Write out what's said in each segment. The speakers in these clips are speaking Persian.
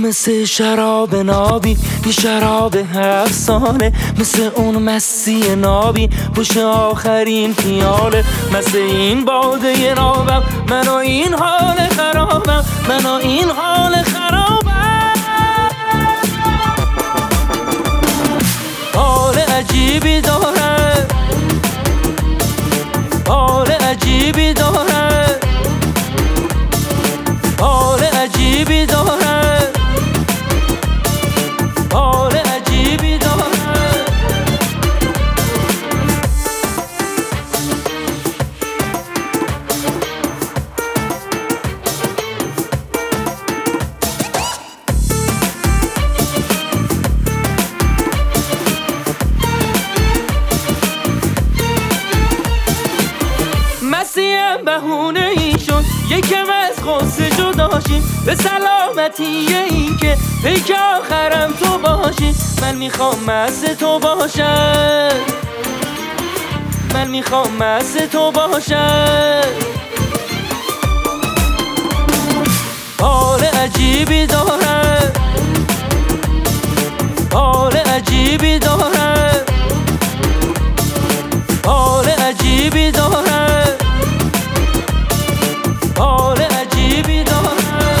مثل شراب نابی، یه شراب 7 ساله، مثل اون مسی نابی پشت آخرین پیاله. مثل این باده نابم، من و این حال خرابم، من و این حال خرابم. حال عجیبی داره، حال عجیبی داره، حال عجیبی داره، حال عجیبی داره. مسیحم بهونه ای شد یکم از غصه جداشیم، به سلامتی این که پیک آخرم تو باشی. من میخوام مست تو باشم، من میخوام مست تو باشم. حال عجیبی داره، حال عجیبی داره، حال عجیبی داره، حال عجیبی داره.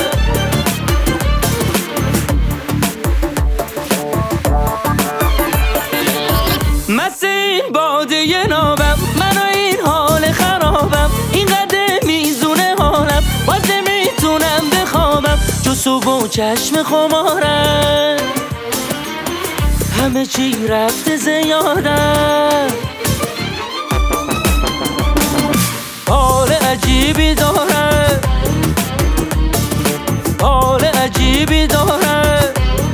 مثل این باده نابم، من و این حال خرابم، اینقدر میزونه حالم باز نمیتونم بخوابم. جو صبح و چشم خمارم، همه چی رفته زیادم. حال عجیبی داره، حال عجیبی داره،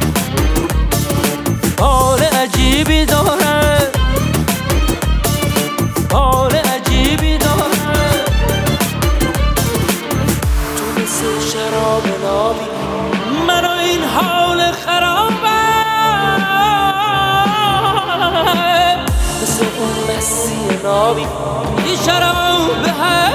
حال عجیبی داره، حال عجیبی داره. تو مثل شراب نابی، من و این حال خرابم، مثل اون مسی نابی، یه شراب